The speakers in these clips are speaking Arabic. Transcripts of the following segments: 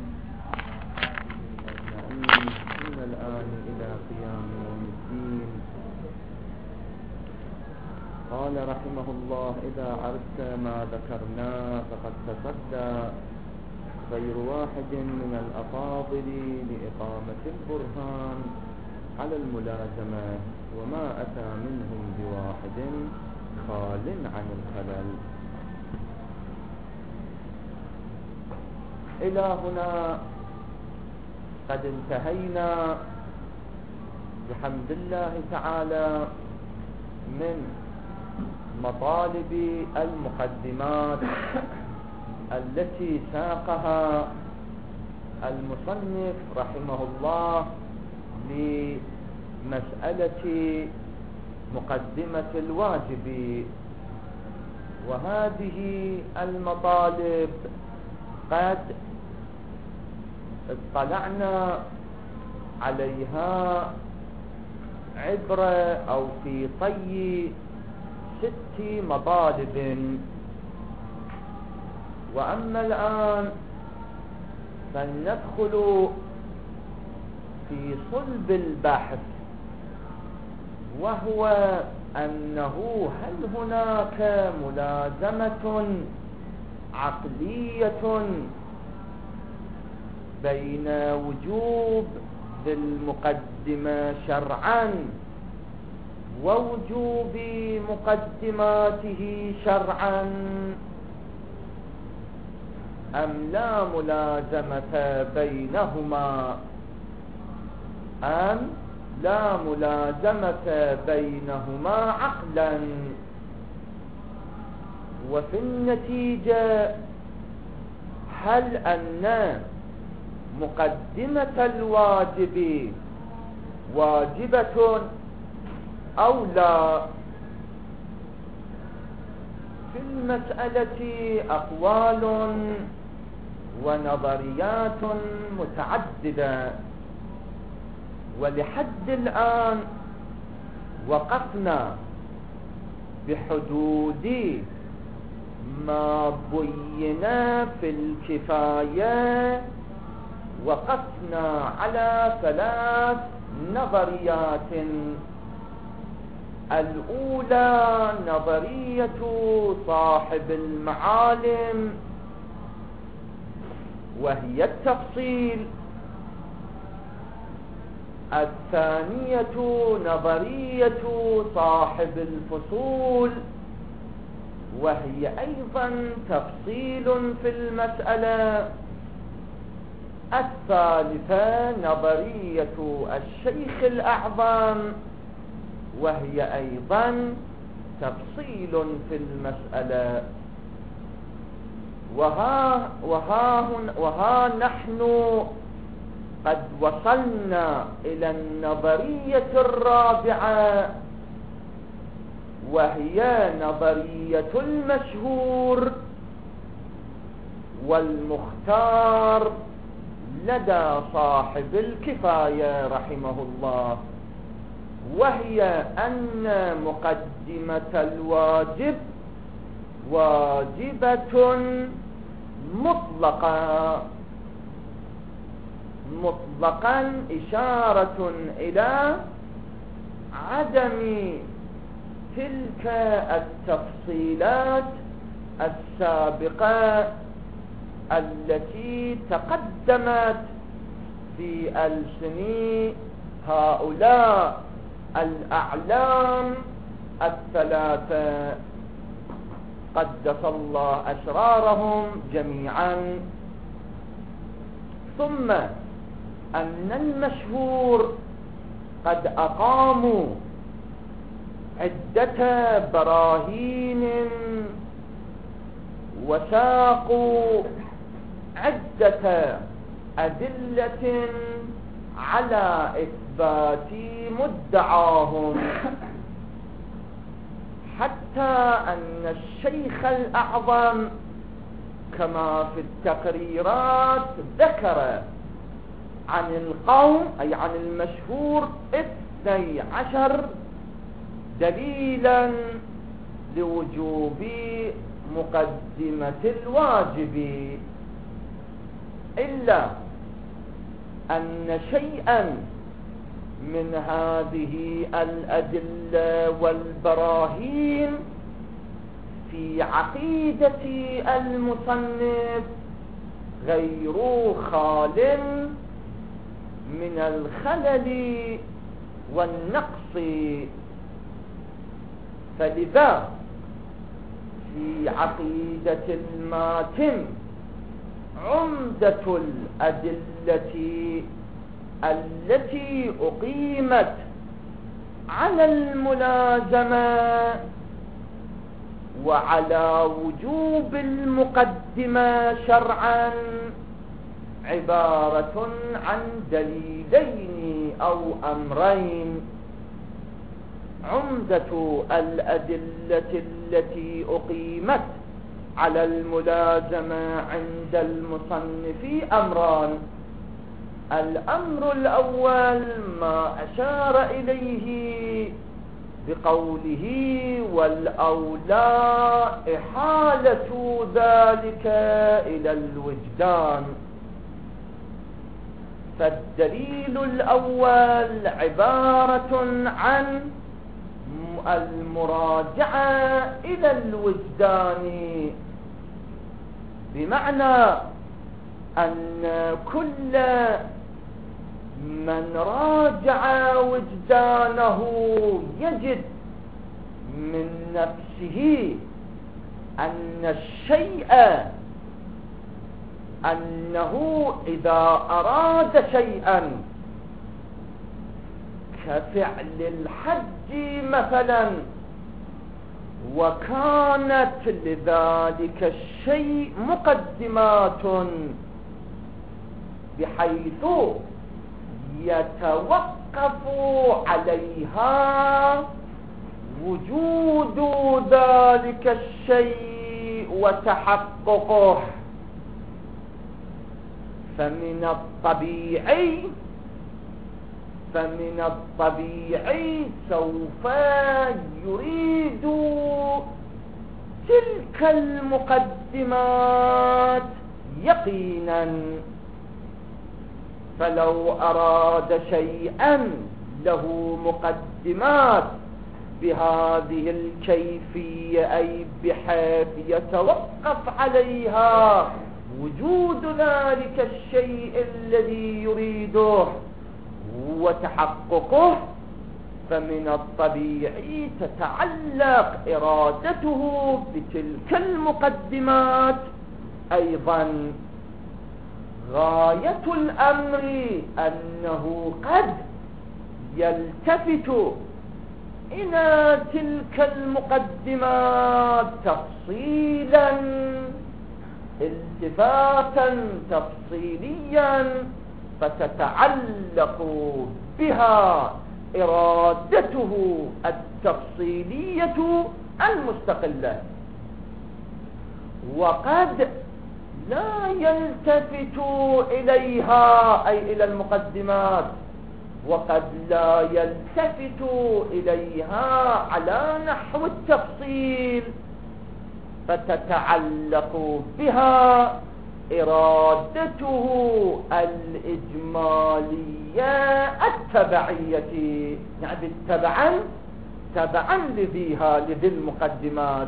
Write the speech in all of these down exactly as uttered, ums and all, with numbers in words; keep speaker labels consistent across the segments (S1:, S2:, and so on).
S1: من الآن إلى قيام يوم الدين. قال رحمه الله: إذا عرفت ما ذكرنا فقد تصدى غير واحد من الأفاضل لإقامة البرهان على الملازمة، وما أتى منهم بواحد خال عن الخلل. إلى هنا قد انتهينا بحمد الله تعالى من مطالب المقدمات التي ساقها المصنف رحمه الله لمسألة مقدمة الواجب، وهذه المطالب قد اطلعنا عليها عبر أو في طي ست مطالب. وأما الآن فلندخل في صلب البحث، وهو أنه هل هناك ملازمة عقلية بين وجوب ذي المقدمة شرعا ووجوب مقدماته شرعا، أم لا ملازمة بينهما أم لا ملازمة بينهما عقلا؟ وفي النتيجة هل أن مقدمة الواجب واجبة أو لا؟ في المسألة أقوال ونظريات متعددة، ولحد الآن وقفنا بحدود ما بين في الكفاية. وقفنا على ثلاث نظريات. الأولى نظرية صاحب المعالم، وهي التفصيل. الثانية نظرية صاحب الفصول، وهي أيضا تفصيل في المسألة. الثالثة نظرية الشيخ الأعظم، وهي أيضا تفصيل في المسألة. وها, وها, وها نحن قد وصلنا إلى النظرية الرابعة، وهي نظرية المشهور والمختار لدى صاحب الكفاية رحمه الله، وهي أن مقدمة الواجب واجبة مطلقة مطلقا، إشارة إلى عدم تلك التفصيلات السابقة التي تقدمت في ألسن هؤلاء الأعلام الثلاثة قدس الله أسرارهم جميعا. ثم أن المشهور قد أقاموا عدة براهين وساقوا عدة أدلة على إثبات مدعاهم، حتى أن الشيخ الأعظم كما في التقريرات ذكر عن القوم أي عن المشهور اثني عشر دليلا لوجوب مقدمة الواجب. إلا أن شيئا من هذه الأدلة والبراهين في عقيدة المصنف غير خال من الخلل والنقص. فلذا في عقيدة الماتم عمدة الأدلة التي أقيمت على الملازمة وعلى وجوب المقدمة شرعا عبارة عن دليلين أو أمرين. عمدة الأدلة التي أقيمت على الملازمة عند المصنف أمران. الأمر الأول ما أشار إليه بقوله والأولى إحالة ذلك إلى الوجدان. فالدليل الأول عبارة عن المراجعة إلى الوجدان، بمعنى أن كل من راجع وجدانه يجد من نفسه أن الشيء أنه إذا أراد شيئا كفعل الحج مثلا وكانت لذلك الشيء مقدمات بحيث يتوقف عليها وجود ذلك الشيء وتحققه، فمن الطبيعي فمن الطبيعي سوف يريد تلك المقدمات يقينا. فلو أراد شيئا له مقدمات بهذه الكيفية أي بحيث يتوقف عليها وجود ذلك الشيء الذي يريده وتحققه، فمن الطبيعي تتعلق إرادته بتلك المقدمات أيضا. غاية الأمر أنه قد يلتفت إلى تلك المقدمات تفصيلا التفاتا تفصيليا، فتتعلق بها إرادته التفصيلية المستقلة، وقد لا يلتفت إليها أي إلى المقدمات، وقد لا يلتفت إليها على نحو التفصيل، فتتعلق بها إرادته الإجمالية التبعية، يعني تبعا تبعا لذيها لذي المقدمات.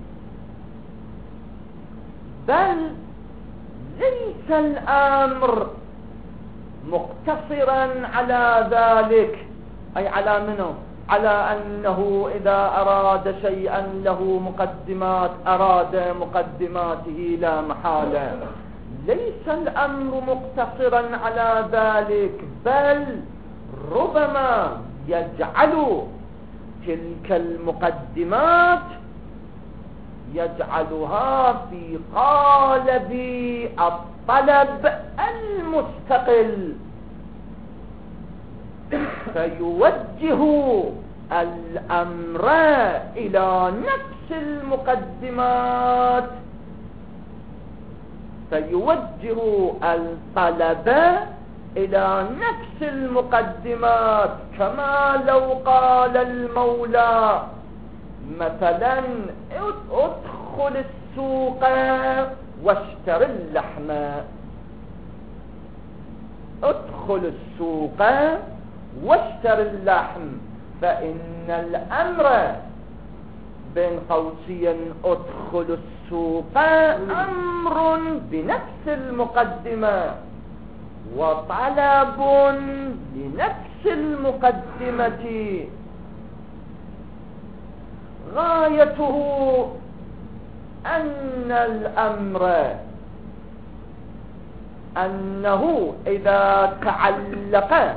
S1: بل ليس الأمر مقتصرا على ذلك، أي على منه على أنه إذا أراد شيئا له مقدمات أراد مقدماته لا محالة. ليس الأمر مقتصرا على ذلك، بل ربما يجعل تلك المقدمات يجعلها في قالب الطلب المستقل، فيوجه الأمر إلى نفس المقدمات، فيوجه الطلب إلى نفس المقدمات. كما لو قال المولى مثلا ادخل السوق واشتر اللحم، ادخل السوق واشتر اللحم، فإن الأمر بين قوسين ادخل السوق أمر بنفس المقدمة وطلب لنفس المقدمة، غايته أن الأمر أنه إذا تعلق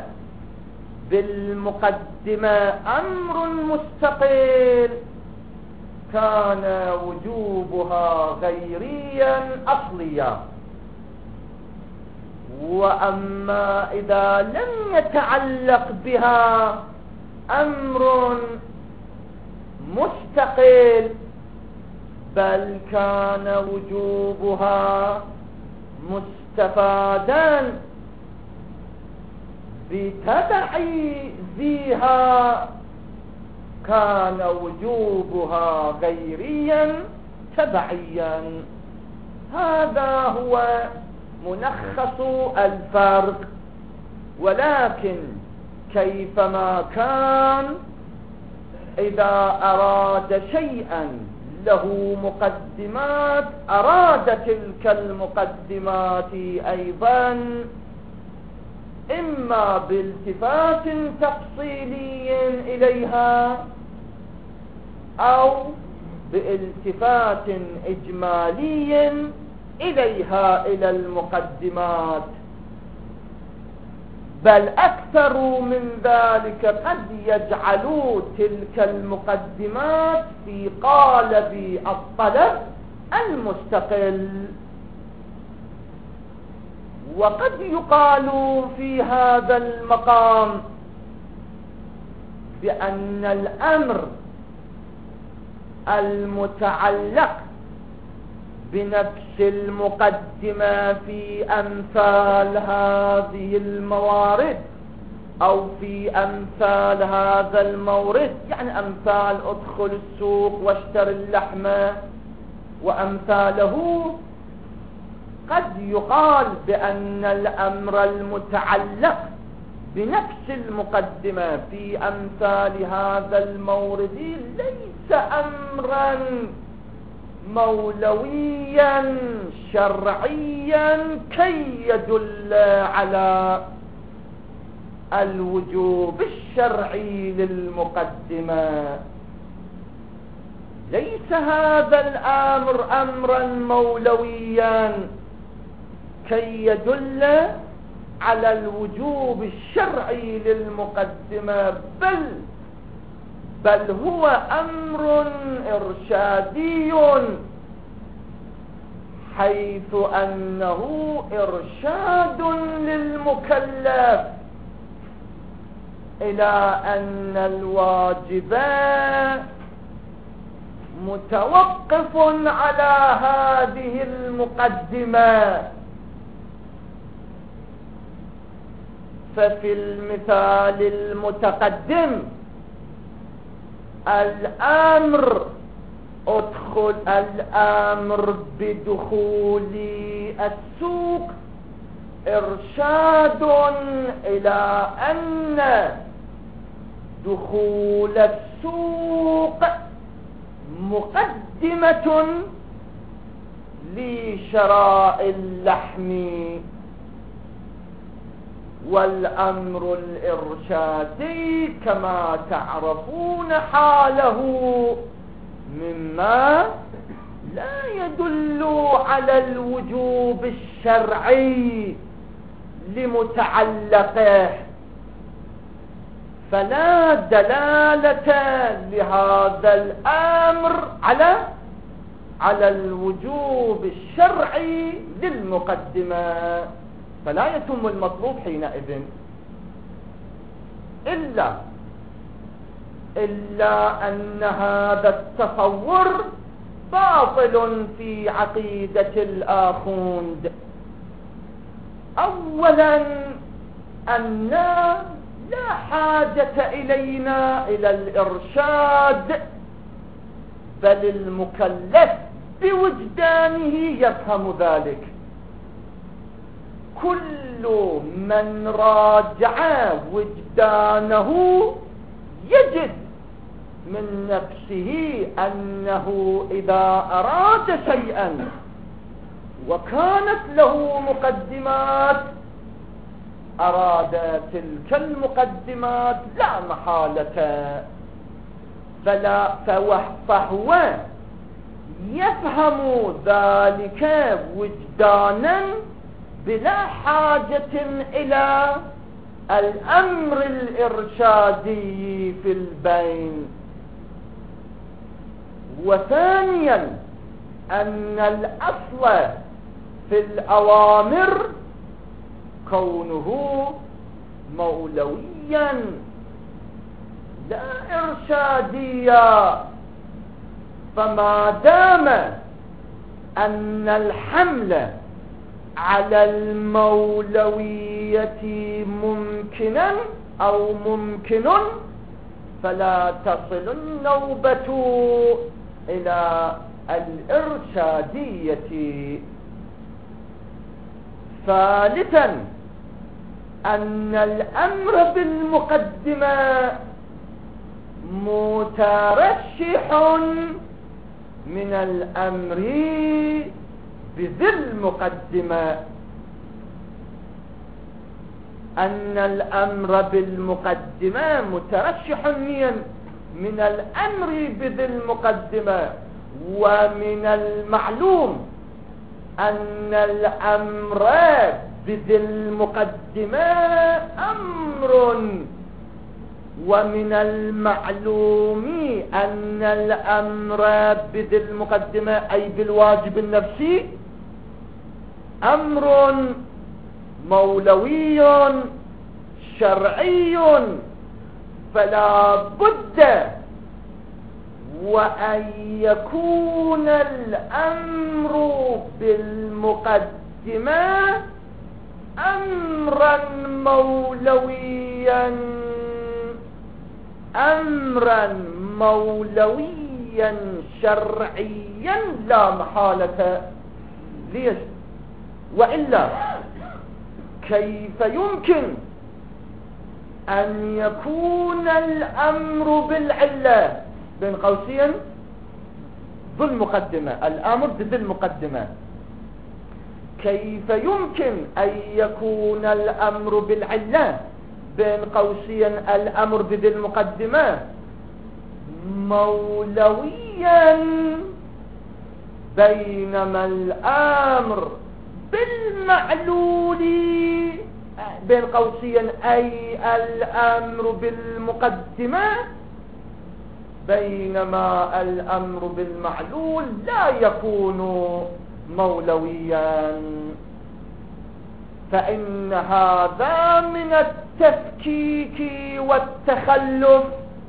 S1: بالمقدمة أمر مستقل كان وجوبها غيريا أصليا، وأما إذا لم يتعلق بها أمر مستقل بل كان وجوبها مستفادا بتبعيزها كان وجوبها غيريا تبعيا. هذا هو ملخص الفرق. ولكن كيفما كان إذا أراد شيئا له مقدمات أراد تلك المقدمات أيضا إما بالتفات تفصيلي إليها أو بالتفات إجمالي إليها إلى المقدمات، بل أكثر من ذلك قد يجعلوا تلك المقدمات في قالب الطلب المستقل. وقد يقال في هذا المقام بأن الأمر المتعلق بنفس المقدمة في أمثال هذه الموارد أو في أمثال هذا المورد، يعني أمثال ادخل السوق واشتر اللحم وأمثاله، قد يقال بأن الأمر المتعلق بنفس المقدمة في أمثال هذا المورد ليس أمرا مولويا شرعيا كي يدل على الوجوب الشرعي للمقدمة. ليس هذا الأمر أمرا مولويا كي يدل على الوجوب الشرعي للمقدمة، بل بل هو أمر إرشادي، حيث أنه إرشاد للمكلف إلى أن الواجب متوقف على هذه المقدمة. ففي المثال المتقدم الأمر ادخل الأمر بدخول السوق إرشاد إلى أن دخول السوق مقدمة لشراء اللحم، والأمر الإرشادي كما تعرفون حاله مما لا يدل على الوجوب الشرعي لمتعلقه، فلا دلالة لهذا الأمر على على الوجوب الشرعي للمقدمة، فلا يتم المطلوب حينئذ إلا إلا أن هذا التصور باطل في عقيدة الآخوند. أولا أن لا حاجة إلينا إلى الإرشاد، بل المكلف بوجدانه يفهم ذلك. كل من راجع وجدانه يجد من نفسه أنه إذا أراد شيئا وكانت له مقدمات أراد تلك المقدمات لا محالة، فلا فهو يفهم ذلك وجدانا بلا حاجة إلى الأمر الإرشادي في البين. وثانيا أن الأصل في الأوامر كونه مولويا لا إرشاديا، فما دام أن الحمل على المولوية ممكنا أو ممكن فلا تصل النوبة إلى الإرشادية. ثالثا أن الأمر بالمقدمة مترشح من الأمر بذي المقدمة، أن الأمر بالمقدمة مترشح من الأمر بذي المقدمة. ومن المعلوم أن الأمر بذي المقدمة أمر، ومن المعلوم أن الأمر بذي المقدمة أي بالواجب النفسي أمر مولوي شرعي، فلا بد وأن يكون الأمر بالمقدمة أمرا مولويا أمرا مولويا شرعيا لا محالة. ليش؟ وإلا كيف يمكن أن يكون الأمر بالعلة بين قوسين ذو المقدمة، الأمر بذي المقدمة، كيف يمكن أن يكون الأمر بالعلة بين قوسين الأمر بذي المقدمة مولويا بينما الأمر بالمعلول بين قوسين أي الأمر بالمقدمة بينما الأمر بالمعلول لا يكون مولويا. فإن هذا من التفكيك والتخلف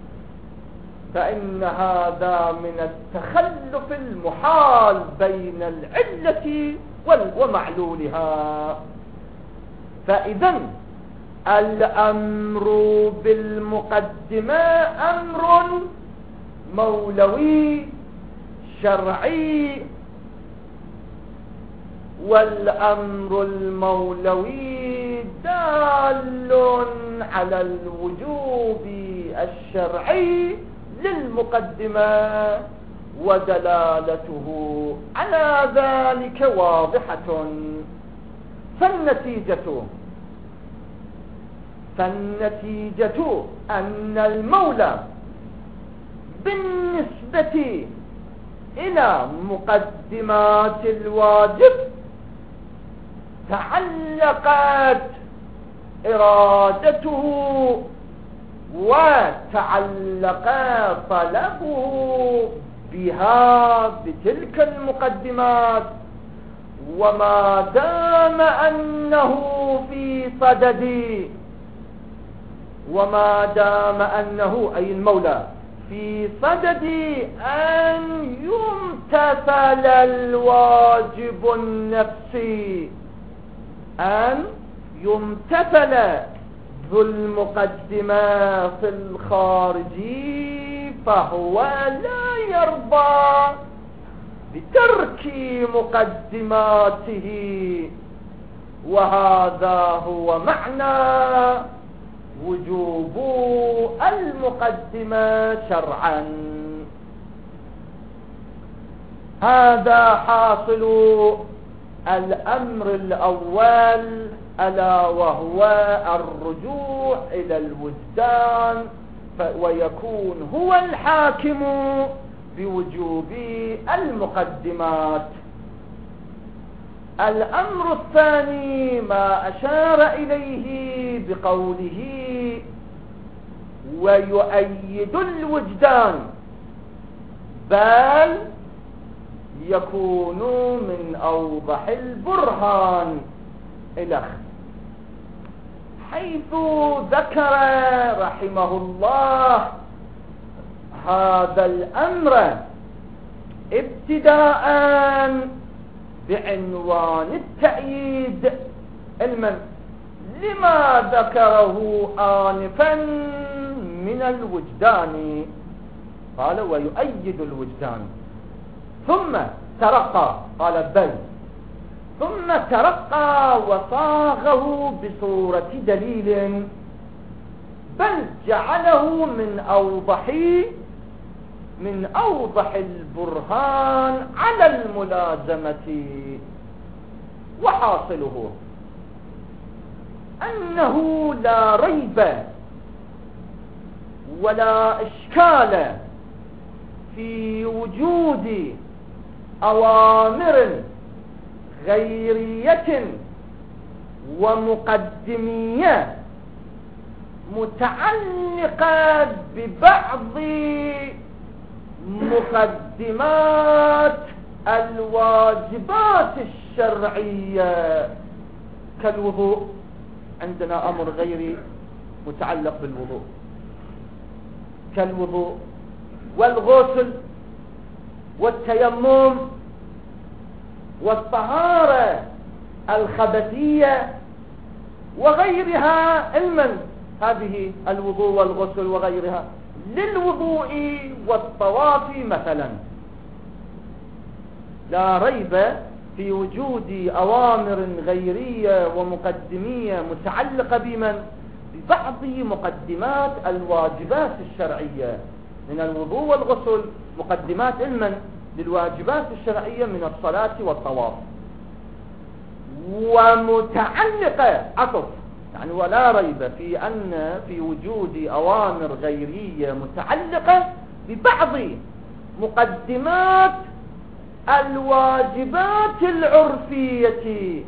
S1: فإن هذا من التخلف المحال بين العلة ومعلولها. فإذا الأمر بالمقدمة أمر مولوي شرعي، والأمر المولوي دال على الوجوب الشرعي للمقدمة، ودلالته على ذلك واضحة. فالنتيجة فالنتيجة أن المولى بالنسبة إلى مقدمات الواجب تعلقت إرادته وتعلق طلبه بها بتلك المقدمات، وما دام أنه في صدد وما دام أنه أي المولى في صدد أن يمتثل الواجب النفسي أن يمتثل ذو المقدمة في الخارج، فهو لا يرضى بترك مقدماته وهذا هو معنى وجوب المقدمة شرعا. هذا حاصل الأمر الأول، ألا وهو الرجوع إلى الوجدان، ويكون هو الحاكم بوجوب المقدمات. الأمر الثاني ما أشار إليه بقوله ويؤيد الوجدان، بل يكون من أوضح البرهان إلى حيث ذكر رحمه الله هذا الأمر ابتداء بعنوان التأييد المن لما ذكره آنفا من الوجدان، قال ويؤيد الوجدان، ثم ترقى، قال بل، ثم ترقى وصاغه بصورة دليل، بل جعله من أوضح من أوضح البرهان على الملازمة. وحاصله أنه لا ريب ولا إشكال في وجود أوامر غيرية ومقدمية متعلقة ببعض مقدمات الواجبات الشرعية كالوضوء. عندنا أمر غيري متعلق بالوضوء كالوضوء والغسل والتيمم والطهارة الخبثية وغيرها علما. هذه الوضوء والغسل وغيرها للوضوء والطواف مثلا. لا ريب في وجود أوامر غيرية ومقدمية متعلقة بمن ببعض مقدمات الواجبات الشرعية من الوضوء والغسل، مقدمات علما للواجبات الشرعية من الصلاة والطواف، ومتعلقة عطف يعني ولا ريب في أن في وجود أوامر غيرية متعلقة ببعض مقدمات الواجبات العرفية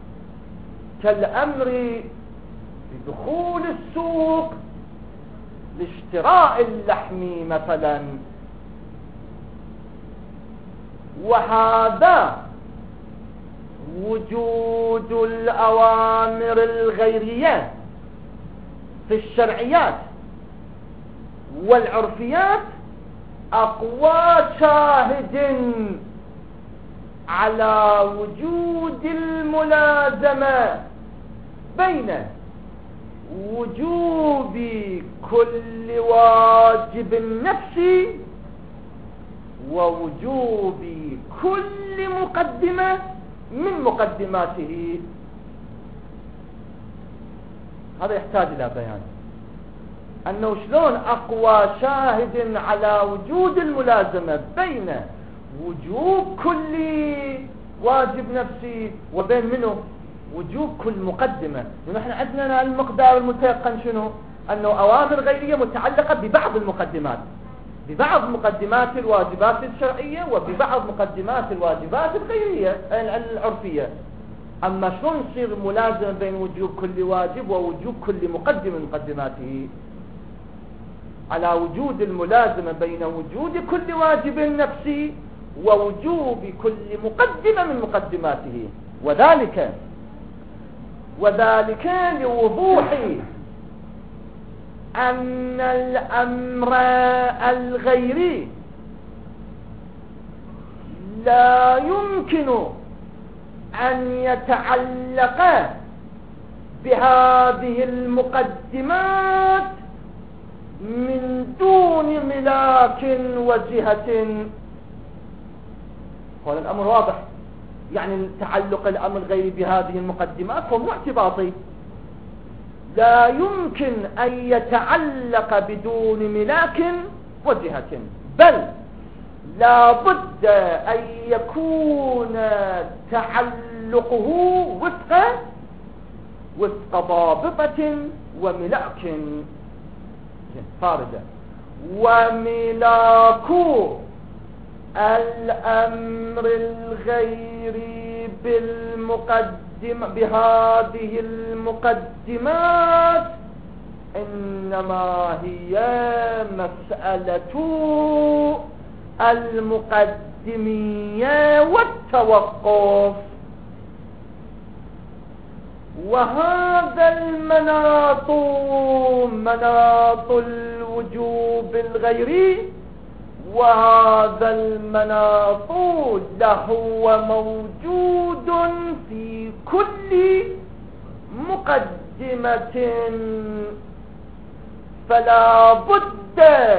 S1: كالأمر بدخول السوق لاشتراء اللحم مثلا. وهذا وجود الأوامر الغيرية في الشرعيات والعرفيات أقوى شاهد على وجود الملازمة بين وجوب كل واجب نفسي ووجوب كل مقدمة من مقدماته. هذا يحتاج إلى بيان أنه شلون أقوى شاهد على وجود الملازمة بين وجوب كل واجب نفسي وبين منه وجوب كل مقدمة. ونحن عندنا المقدار المتيقن شنو؟ أنه أوامر غيرية متعلقة ببعض المقدمات، ببعض مقدمات الواجبات الشرعية وببعض مقدمات الواجبات الغيرية العرفية. أما شلون يصير ملازمة بين وجوب كل واجب ووجوب كل مقدم من مقدماته؟ على وجود الملازمة بين وجود كل واجب نفسي ووجوب كل مقدمة من مقدماته، وذلك وذلك لوضوح أن الأمر الغيري لا يمكن أن يتعلق بهذه المقدمات من دون ملاك وجهة. قال الأمر واضح، يعني تعلق الأمر الغيري بهذه المقدمات فهو اعتباطي، لا يمكن أن يتعلق بدون ملاك وجهة، بل لا بد أن يكون تعلقه وفق وفق ضابطة وملاك فاردة. وملاك الأمر الغيري بالمقدمة بهذه المقدمات إنما هي مسألة المقدمية والتوقف. وهذا المناط مناط الوجوب الغيري، وهذا المناط لهو موجود في كل مقدمة، فلا بد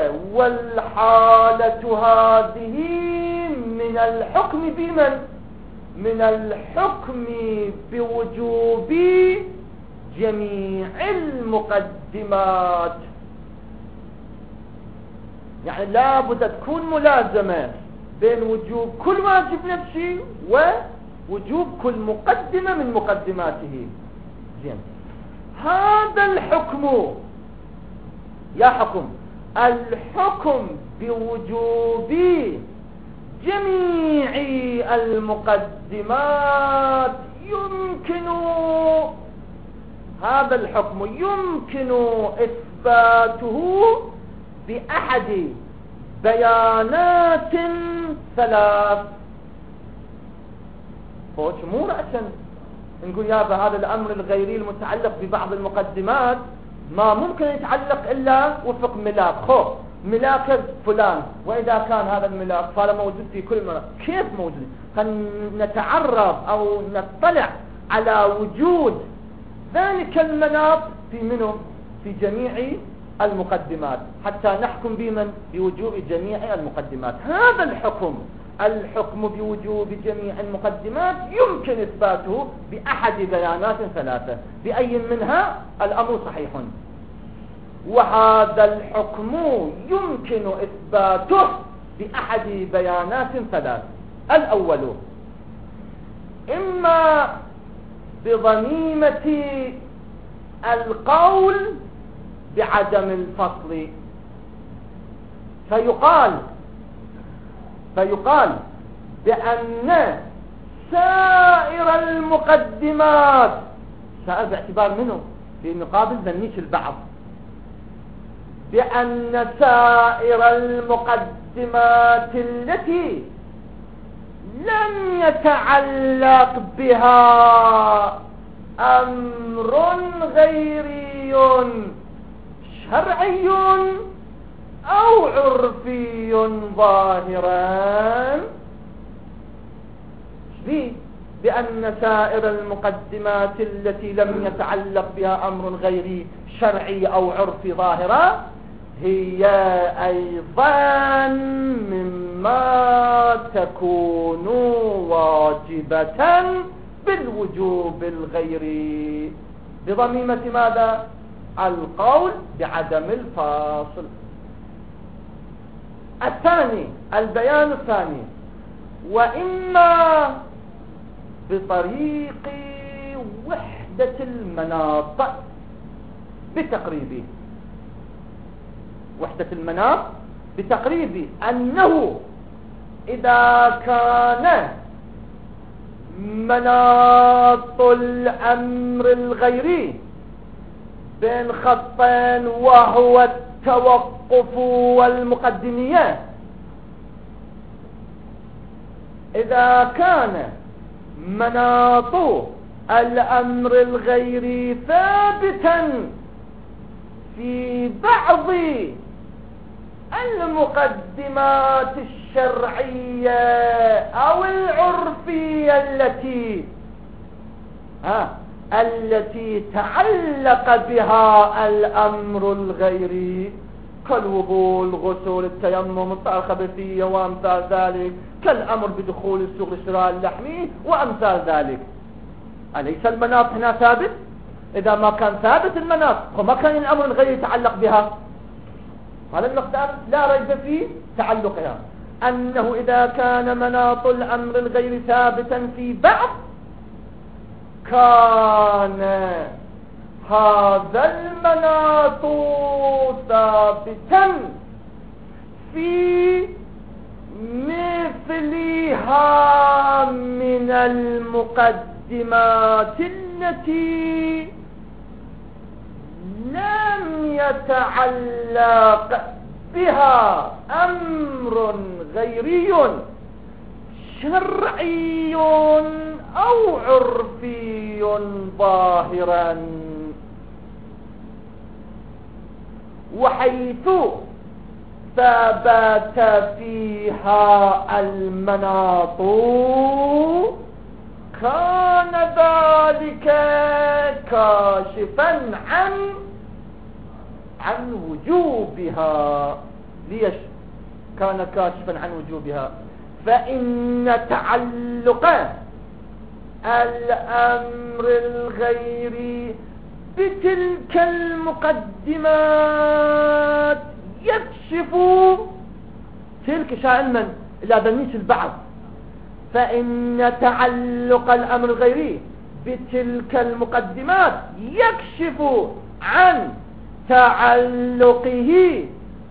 S1: والحالة هذه من الحكم بمن؟ من الحكم بوجوب جميع المقدمات. يعني لا بد تكون ملازمة بين وجوب كل واجب نفسي ووجوب كل مقدمة من مقدماته. زين، هذا الحكم يا حكم الحكم بوجوب جميع المقدمات يمكن هذا الحكم يمكن إثباته بأحد بيانات ثلاث. فوش مو رأسا نقول يا هذا الأمر الغيري المتعلق ببعض المقدمات ما ممكن يتعلق إلا وفق ملاك، خو ملاك فلان، وإذا كان هذا الملاك فهذا موجود في كل ملاك. كيف موجود؟ فنتعرف أو نطلع على وجود ذلك المناط في منه في جميع المقدمات حتى نحكم بمن؟ بوجوب جميع المقدمات. هذا الحكم الحكم بوجوب جميع المقدمات يمكن إثباته بأحد بيانات ثلاثة، بأي منها الأمر صحيح. وهذا الحكم يمكن إثباته بأحد بيانات ثلاث. الأول إما بضميمة القول بعدم الفصل، فيقال فيقال بأن سائر المقدمات، سائر باعتبار منه في مقابل ذنيش البعض، بأن سائر المقدمات التي لم يتعلق بها أمر غيري شرعي أو عرفي ظاهرا، بأن سائر المقدمات التي لم يتعلق بها أمر غيري شرعي أو عرفي ظاهرا هي أيضا مما تكون واجبة بالوجوب الغيري بضميمة ماذا؟ القول بعدم الفاصل. الثاني البيان الثاني، وإما بطريق وحدة المناط بتقريبه، وحدة المناط بتقريبه أنه إذا كان مناط الأمر الغيري بين خطين وهو التوقف والمقدمية، إذا كان مناط الأمر الغيري ثابتا في بعض المقدمات الشرعية أو العرفية التي ها التي تعلق بها الأمر الغيري، كالوضوء، الغسل، التيمم، الطهارة الخبثية وأمثال ذلك، كالأمر بدخول السوق لشراء اللحم وأمثال ذلك. أليس المناط هنا ثابت؟ إذا ما كان ثابت المناط وما كان الأمر الغير يتعلق بها، هذا المقدار لا ريب في تعلقها، أنه إذا كان مناط الأمر الغير ثابتا في بعض كان هذا المناط ثابتا في مثلها من المقدمات التي لم يتعلق بها أمر غيري شرعي أو عرفي ظاهرا، وحيث ثبت فيها المناط كان ذلك كاشفا عن عن وجوبها. ليش كان كاشفا عن وجوبها؟ فإن تعلق الأمر الغيري بتلك المقدمات يكشف تلك علما إلى ذنيس البعض. فإن تعلق الأمر الغيري بتلك المقدمات يكشف عن تعلقه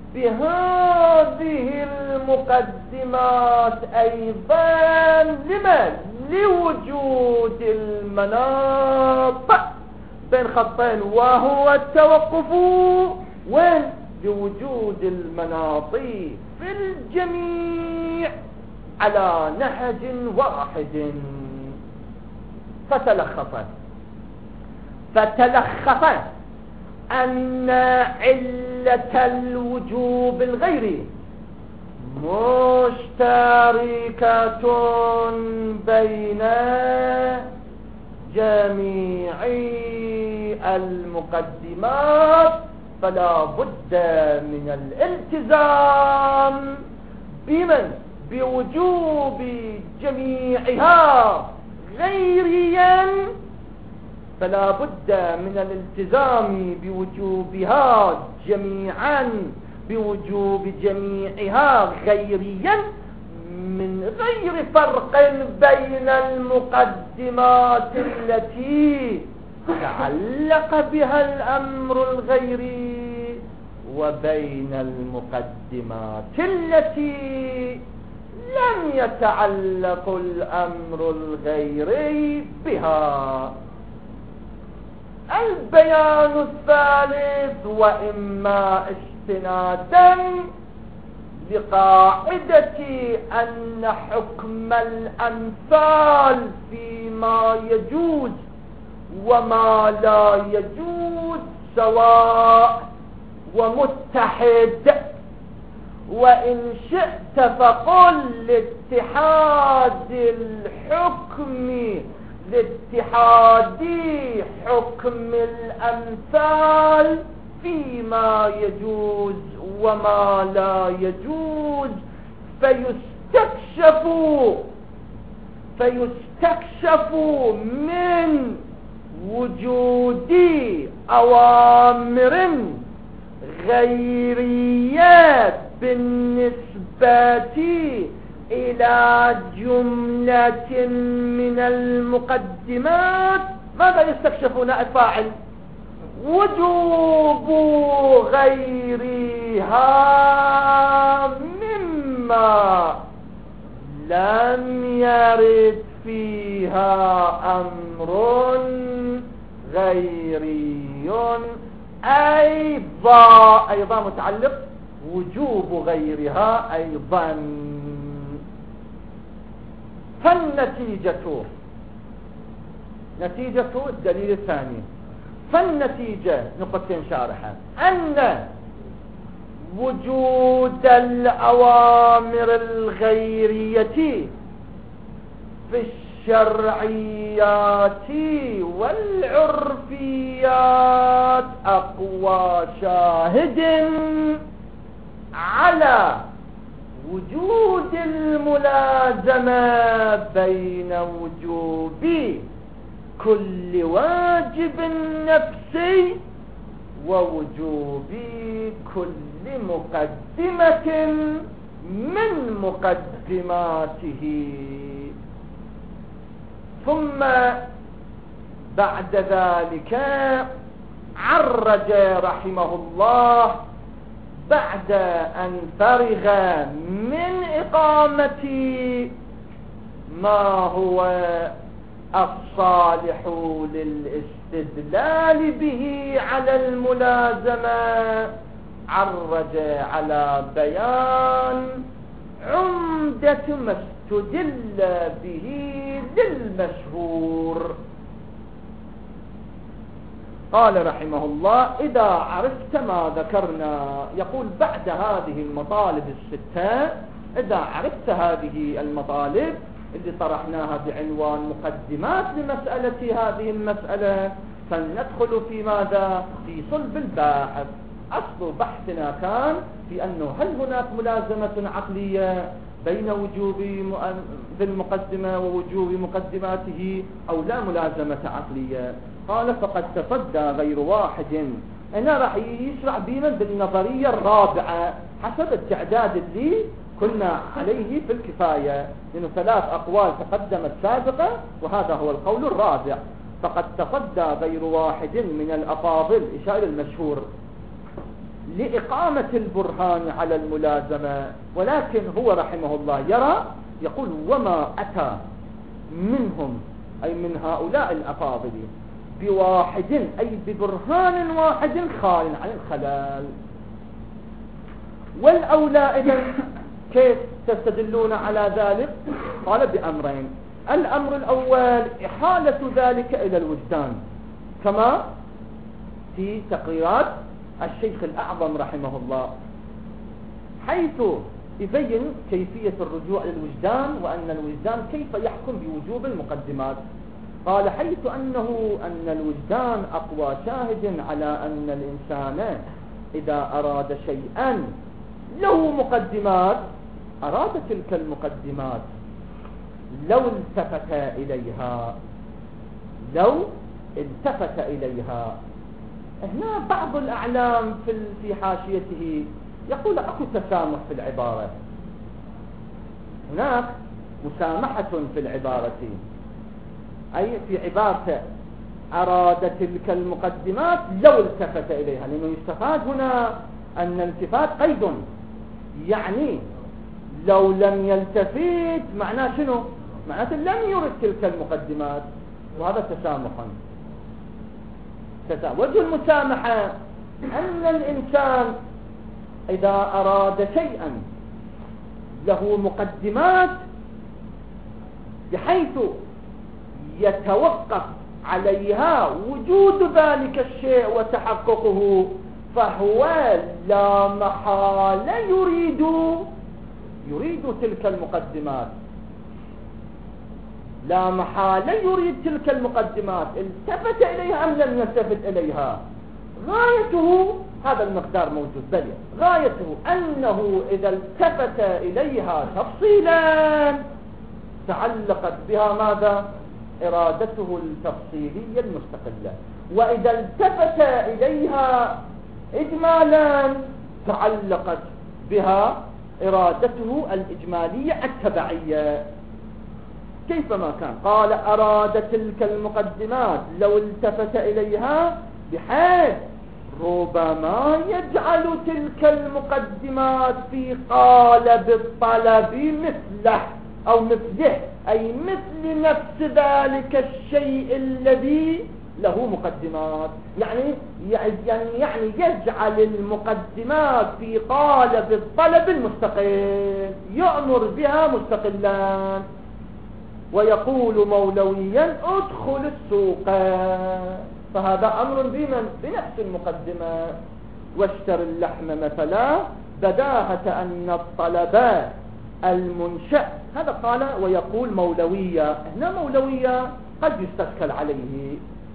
S1: بهذه المقدمات أيضا. لما؟ لوجود المناط بين خطين، وهو التوقف وين؟ بوجود المناط في الجميع على نهج واحد. فتلخص فتلخص أن علة الوجوب الغيري مشتركة بين جميع المقدمات، فلا بد من الالتزام بمن؟ بوجوب جميعها غيريا، فلا بد من الالتزام بوجوبها جميعا بوجوب جميعها غيريا من غير فرق بين المقدمات التي تعلق بها الأمر الغيري وبين المقدمات التي لم يتعلق الأمر الغيري بها. البيان الثالث، وإما استنادا لقاعدة أن حكم الأمثال فيما يجوز وما لا يجوز سواء ومتحد، وإن شئت فقل لاتحاد الحكم لاتحاد حكم الأمثال فيما يجوز وما لا يجوز، فيستكشف فيستكشف من وجود أوامر غيريات بالنسبة إلى جملة من المقدمات. ماذا يستكشفون الفاعل؟ وجوب غيرها مما لم يرد فيها أمر غيري أيضا أيضا متعلق وجوب غيرها أيضا. فالنتيجة نتيجة الدليل الثاني، فالنتيجة نقطتين شارحة أن وجود الأوامر الغيرية في الشرعيات والعرفيات أقوى شاهد على وجود الملازمة بين وجوب كل واجب نفسي ووجوب كل مقدمة من مقدماته. ثم بعد ذلك عرج رحمه الله بعد أن فرغ من إقامة ما هو الصالح للاستدلال به على الملازمة، عرج على بيان عمدة ما استدل به للمشهور. قال رحمه الله: إذا عرفت ما ذكرنا، يقول بعد هذه المطالب الستة، إذا عرفت هذه المطالب اللي طرحناها بعنوان مقدمات لمسألة هذه المسألة، فلندخل في ماذا؟ في صلب الباحث. أصل بحثنا كان في أنه هل هناك ملازمة عقلية بين وجوب في المقدمة ووجوب مقدماته أو لا ملازمة عقلية. قال: فقد تصدى غير واحد. هنا راح يشرع بينا بالنظرية الرابعة حسب التعداد اللي كنا عليه في الكفاية، لأنه ثلاث أقوال تقدمت سابقة وهذا هو القول الرابع. فقد تصدى غير واحد من الأفاضل، إشارة المشهور، لإقامة البرهان على الملازمة، ولكن هو رحمه الله يرى، يقول: وما أتى منهم أي من هؤلاء الأفاضل بواحد أي ببرهان واحد خال عن الخلال. والأولى إذن كيف تستدلون على ذلك؟ قال: بأمرين. الأمر الأول إحالة ذلك إلى الوجدان، كما في تقريرات الشيخ الأعظم رحمه الله، حيث يبين كيفية الرجوع للوجدان وأن الوجدان كيف يحكم بوجوب المقدمات. قال: حيث أنه أن الوجدان أقوى شاهد على أن الإنسان إذا أراد شيئا له مقدمات أراد تلك المقدمات لو التفت إليها لو التفت إليها. هنا بعض الأعلام في في حاشيته يقول: أكو تسامح في العبارة، هناك مسامحة في العبارة، أي في عبارة أراد تلك المقدمات لو التفت إليها، لأنه يستفاد هنا أن الالتفات قيد، يعني لو لم يلتفت معناه شنو؟ معناته لم يرد تلك المقدمات، وهذا تسامح. وجه المسامحة أن الإنسان إذا أراد شيئا له مقدمات بحيث يتوقف عليها وجود ذلك الشيء وتحققه، فهو لا محالة يريد يريد تلك المقدمات، لا محالة يريد تلك المقدمات، التفت إليها أم لم يلتفت إليها. غايته هذا المقدار موجود، بل غايته أنه إذا التفت إليها تفصيلا تعلقت بها ماذا؟ إرادته التفصيلية المستقلة، وإذا التفت إليها إجمالا تعلقت بها إرادته الإجمالية التبعية. كيفما كان، قال: أراد تلك المقدمات لو التفت إليها بحيث ربما يجعل تلك المقدمات في قالب الطلب مثله أو مثله، أي مثل نفس ذلك الشيء الذي له مقدمات، يعني يعني يعني يجعل المقدمات في قالب الطلب المستقل، يأمر بها مستقلا، ويقول مولويا: ادخل السوق، فهذا أمر بمن؟ بنفس المقدمة. واشتر اللحم مثلا بداهة أن الطلب المنشأ، هذا قال ويقول مولوية. هنا مولوية قد يستشكل عليه،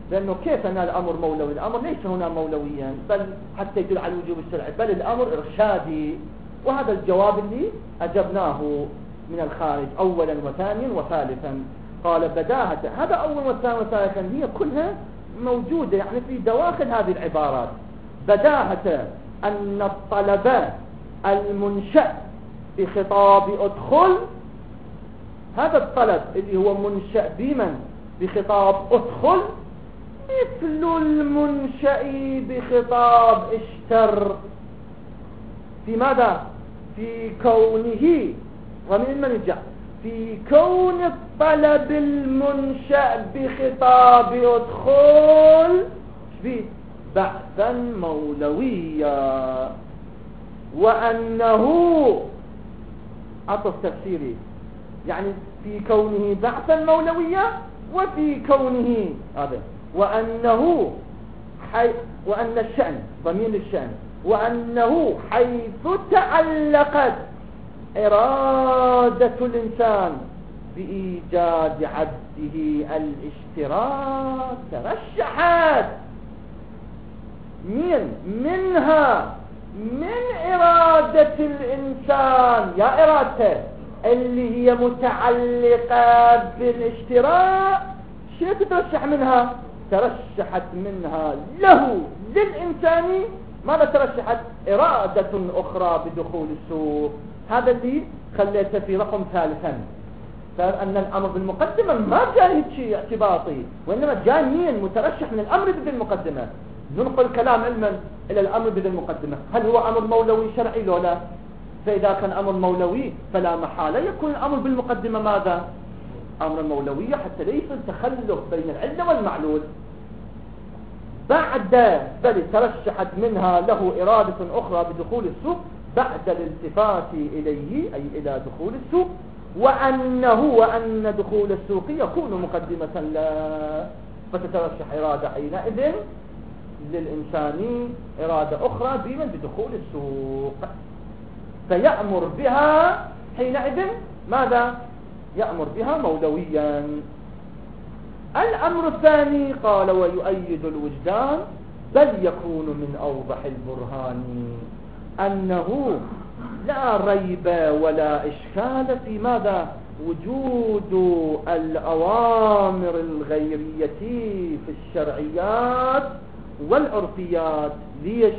S1: لأنه كيف أن الأمر مولوي؟ الأمر ليس هنا مولويا بل حتى يدل على الوجوب الشرعي، بل الأمر إرشادي. وهذا الجواب اللي أجبناه من الخارج أولا وثانيا وثالثا. قال بداهة، هذا أول وثانيا وثالثا هي كلها موجودة يعني في دواخل هذه العبارات. بداهة أن الطلب المنشأ بخطاب أدخل، هذا الطلب اللي هو منشأ بمن؟ بخطاب أدخل، مثل المنشأ بخطاب اشتر في ماذا؟ في كونه، ومن من جاء؟ في كون الطلب المنشأ بخطاب أدخل بحثا مولويا، وأنه عطف تفسيري يعني في كونه بحثا مولويا وفي كونه هذا، وأنه حي وأن الشأن ضمير الشأن، وأنه حيث تعلقت إرادة الإنسان بإيجاد عبده الاشتراك ترشحت من منها من إرادة الإنسان، يا إرادته اللي هي متعلقة بالاشتراك، شو تترشح منها؟ ترشحت منها له للإنسان ماذا ترشحت؟ إرادة أخرى بدخول السوق. هذا اللي خليته في رقم ثالثا، فأن الأمر بالمقدمة ما جاء شيء اعتباطي، وإنما جاء مين؟ مترشح من الأمر بذي المقدمة. ننقل كلام علما إلى الأمر بذي المقدمة، هل هو أمر مولوي شرعي لو لا؟ فإذا كان أمر مولوي فلا محالة يكون الأمر بالمقدمة ماذا؟ أمر مولوية، حتى ليس التخلف بين العلة والمعلول. بعد بل ترشحت منها له إرادة أخرى بدخول السوق بعد الالتفات إليه أي إلى دخول السوق، وأنه وأن دخول السوق يكون مقدمة لا، فتترشح إرادة حينئذ للإنسان إرادة أخرى بمن بدخول السوق، فيأمر بها حينئذ ماذا؟ يأمر بها مولويا. الأمر الثاني قال ويؤيد الوجدان، بل يكون من أوضح البرهان أنه لا ريب ولا إشكال في ماذا؟ وجود الأوامر الغيرية في الشرعيات والعرفيات. ليش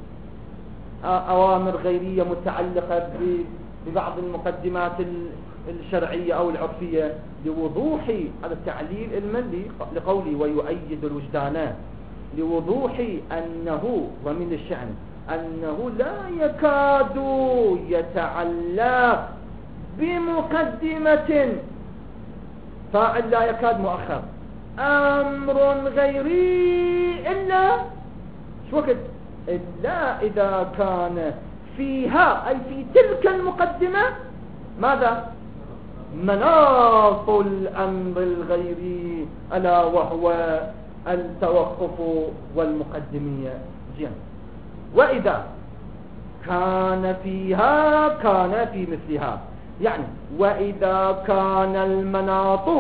S1: أوامر غيرية متعلقة ببعض المقدمات الشرعية أو العرفية؟ لوضوح هذا التعليل الملي لقولي ويؤيد الوجدان، لوضوح أنه ومن الشأن أنه لا يكاد يتعلق بمقدمة، فاعل لا يكاد مؤخر، أمر غيري إلا شو وقت؟ إلا إذا كان فيها أي في تلك المقدمة ماذا؟ مناط الأمر الغيري، ألا وهو التوقف والمقدمية. زين، وإذا كان فيها كان في مثلها، يعني وإذا كان المناط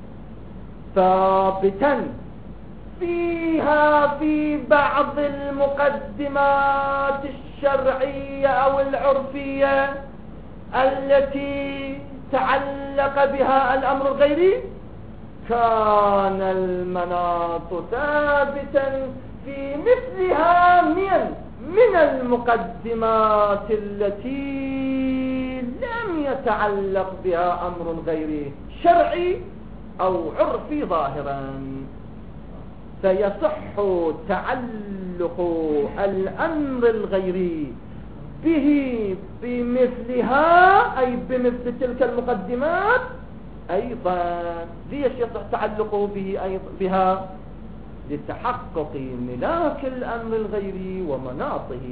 S1: ثابتا فيها في بعض المقدمات الشرعية أو العرفية التي تعلق بها الأمر الغيري، كان المناط ثابتا في مثلها من من المقدمات التي لم يتعلق بها أمر غيري شرعي أو عرفي ظاهرا، فيصح تعلق الأمر الغيري به بمثلها أي بمثل تلك المقدمات أيضا. ليش يصح تعلقه به أيضا بها؟ لتحقق ملاك الأمر الغيري ومناطه.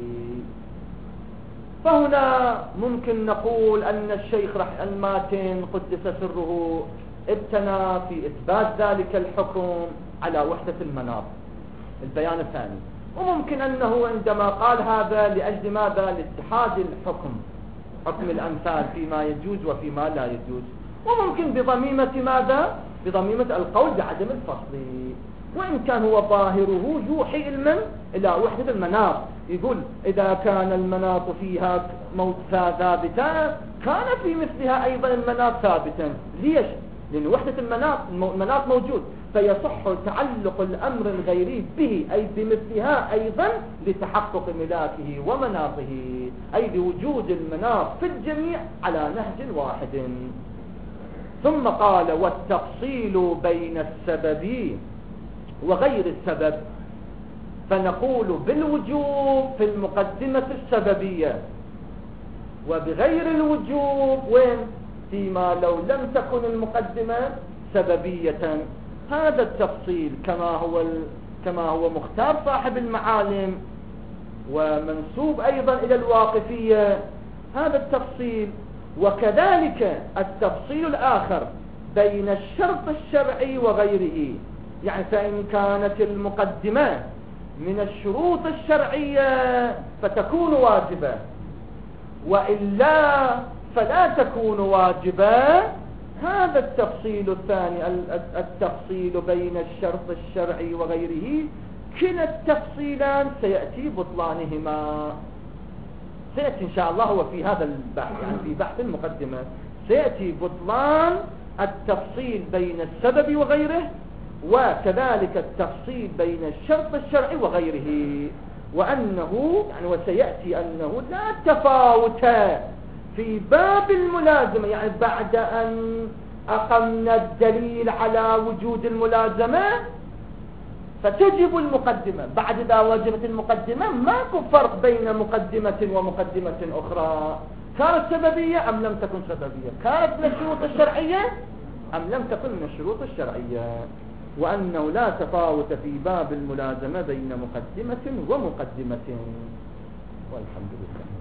S1: فهنا ممكن نقول أن الشيخ رح الماتن قدس سره ابتنى في إثبات ذلك الحكم على وحدة المناط، البيان الثاني. وممكن أنه عندما قال هذا لأجل ماذا؟ لاتحاد الحكم، حكم الأمثال فيما يجوز وفيما لا يجوز. وممكن بضميمة ماذا؟ بضميمة القول بعدم الفصل. وإن كان هو ظاهره يوحي المن إلى وحدة المناط. يقول إذا كان المناط فيها ثابتا كان في مثلها أيضا المناط ثابتا. ليش؟ لأن وحدة المناط المناط موجود، فيصح تعلق الأمر الغيري به أي بمثلها أيضا لتحقق ملاكه ومناطه، أي لوجود المناط في الجميع على نهج واحد. ثم قال والتفصيل بين السبب وغير السبب، فنقول بالوجوب في المقدمة السببية، وبغير الوجوب وين؟ فيما لو لم تكن المقدمة سببية. هذا التفصيل كما هو كما هو مختار صاحب المعالم ومنسوب أيضا إلى الواقفية، هذا التفصيل. وكذلك التفصيل الآخر بين الشرط الشرعي وغيره، يعني فإن كانت المقدمة من الشروط الشرعية فتكون واجبة، وإلا فلا تكون واجبة. هذا التفصيل الثاني التفصيل بين الشرط الشرعي وغيره، كلا التفصيلان سيأتي بطلانهما. سيأتي إن شاء الله هو في هذا البحث، يعني في بحث المقدمة سيأتي بطلان التفصيل بين السبب وغيره، وكذلك التفصيل بين الشرط الشرعي وغيره، وأنه يعني وسيأتي أنه لا تفاوت في باب الملازمة، يعني بعد أن أقمنا الدليل على وجود الملازمة فتجب المقدمة. بعد إذا وجبت المقدمة ماكو فرق بين مقدمة ومقدمة أخرى، كانت سببية أم لم تكن سببية، كانت من الشروط الشرعية أم لم تكن من الشروط الشرعية، وأنه لا تفاوت في باب الملازمة بين مقدمة ومقدمة. والحمد لله.